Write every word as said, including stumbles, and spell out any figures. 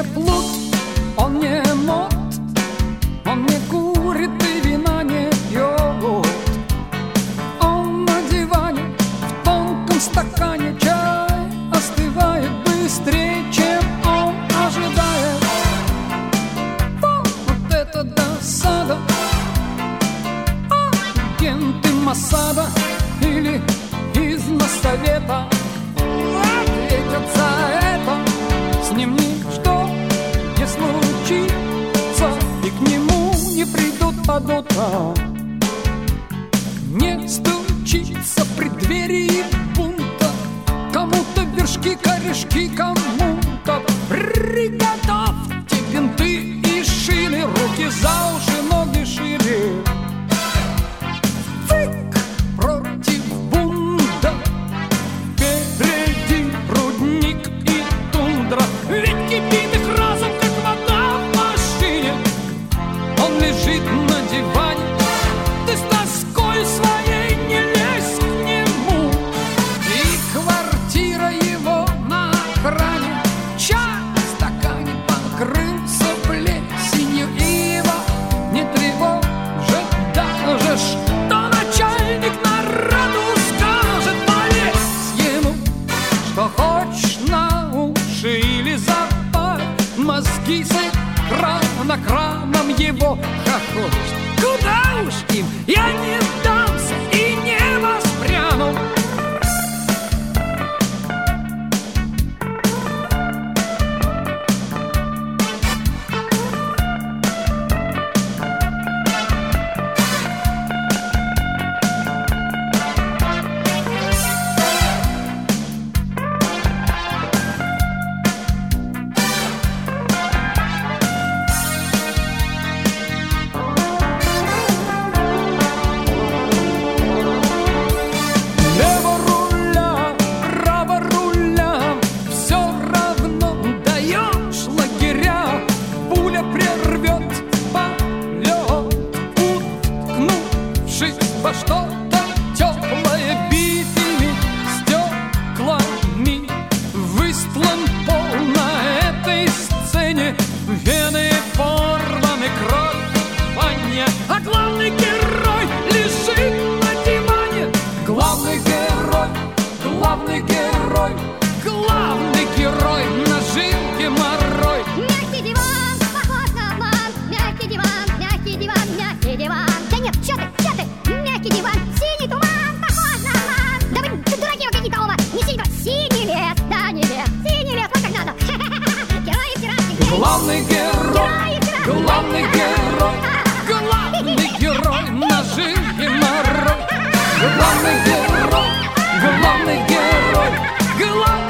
плут, он не мод, он не курит и вина не пьет. Он на диване в тонком стакане, чай остывает быстрее, чем он ожидает. Вот, вот это досада. Агенты Моссада или из Моссовета ответят за это. С ним ничто не случится, и к нему не придут под утро. Не стучится в преддверии бунта, кому-то вершки, корешки, кому-то. Приготовьте бинты и шили, руки за уши, ноги шире. Фык против бунта, впереди рудник и тундра. Ведь кипит их разом, как вода в машине. Он лежит на диване, ты с тоской своей не лезь к нему. И квартира его на окране, чай в стакане покрылся плесенью. И его не тревожит даже, что начальник народу скажет. Полезь ему, что хочешь, на уши или запарь мозги с экрана краном его хохочет. Куда уж им, я не дамся и не воспряну. Лево руля, право руля, все равно даешь лагеря. Пуля прервет полет, уткнувшись во что-то теплое. Битыми стеклами выстлан пол на этой сцене. Вены порваны, кровь воня, а главный герой лежит на диване. Главный герой, главный герой, главный герой, нажим геморрой. Мягкий диван, похож на обман. Мягкий диван, мягкий диван, мягкий диван. Да нет, чё ты, чё ты? Мягкий диван, синий туман, похож на обман. Да вы д- дураки какие-то оба. Не синий туман, синий лес, да не лес. Синий лес, вот как надо. Герои пиратских. Главный герой, главный герой, главный герой, нажим геморрой. Главный герой, главный герой, главный